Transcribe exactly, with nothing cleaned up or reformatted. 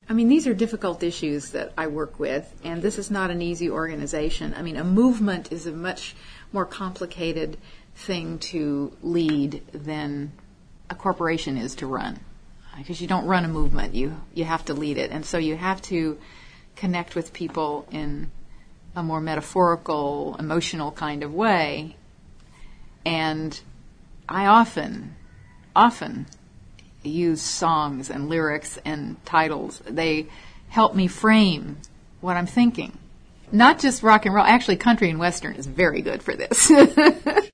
I mean, these are difficult issues that I work with, and this is not an easy organization. I mean, a movement is a much more complicated thing to lead than a corporation is to run. Because you don't run a movement, you, you have to lead it. And so you have to connect with people in a more metaphorical, emotional kind of way. And I often, often use songs and lyrics and titles. They help me frame what I'm thinking. Not just rock and roll. Actually, country and western is very good for this.